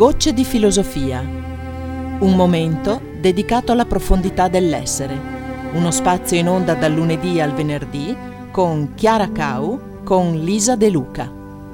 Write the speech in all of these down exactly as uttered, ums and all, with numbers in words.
Gocce di filosofia. Un momento dedicato alla profondità dell'essere. Uno spazio in onda dal lunedì al venerdì con Chiara Cau, con Lisa De Luca.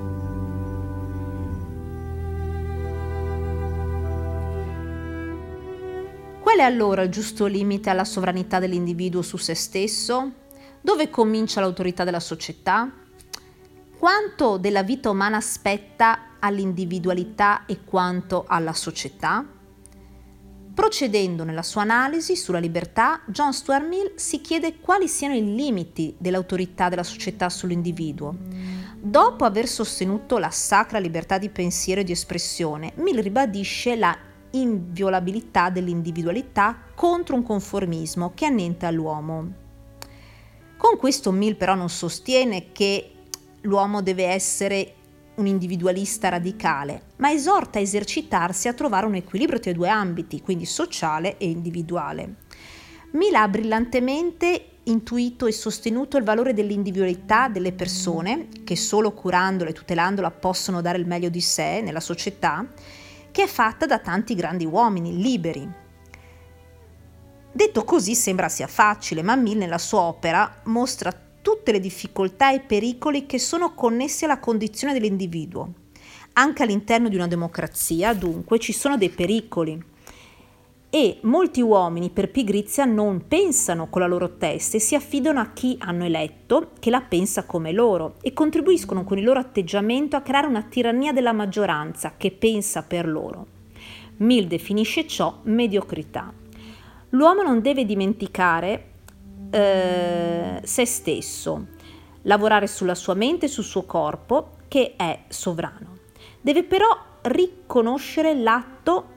Qual è allora il giusto limite alla sovranità dell'individuo su se stesso? Dove comincia l'autorità della società? Quanto della vita umana spetta all'individualità e quanto alla società? Procedendo nella sua analisi sulla libertà, John Stuart Mill si chiede quali siano i limiti dell'autorità della società sull'individuo. Dopo aver sostenuto la sacra libertà di pensiero e di espressione, Mill ribadisce la inviolabilità dell'individualità contro un conformismo che annienta l'uomo. Con questo Mill però non sostiene che l'uomo deve essere un individualista radicale, ma esorta a esercitarsi a trovare un equilibrio tra i due ambiti, quindi sociale e individuale. Mill ha brillantemente intuito e sostenuto il valore dell'individualità delle persone, che solo curandola e tutelandola possono dare il meglio di sé nella società, che è fatta da tanti grandi uomini liberi. Detto così sembra sia facile, ma Mill nella sua opera mostra tutte le difficoltà e i pericoli che sono connessi alla condizione dell'individuo. Anche all'interno di una democrazia, dunque, ci sono dei pericoli e molti uomini per pigrizia non pensano con la loro testa e si affidano a chi hanno eletto che la pensa come loro e contribuiscono con il loro atteggiamento a creare una tirannia della maggioranza che pensa per loro. Mill definisce ciò mediocrità. L'uomo non deve dimenticare eh, se stesso, lavorare sulla sua mente e sul suo corpo che è sovrano. Deve però riconoscere l'atto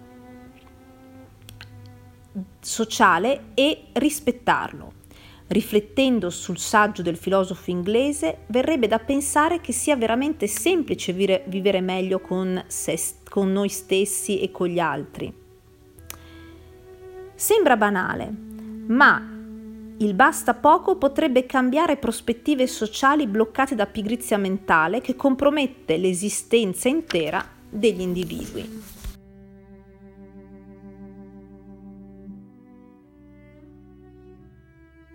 sociale e rispettarlo. Riflettendo sul saggio del filosofo inglese, verrebbe da pensare che sia veramente semplice vivere, vivere meglio con, se, con noi stessi e con gli altri. Sembra banale, ma il basta poco potrebbe cambiare prospettive sociali bloccate da pigrizia mentale che compromette l'esistenza intera degli individui.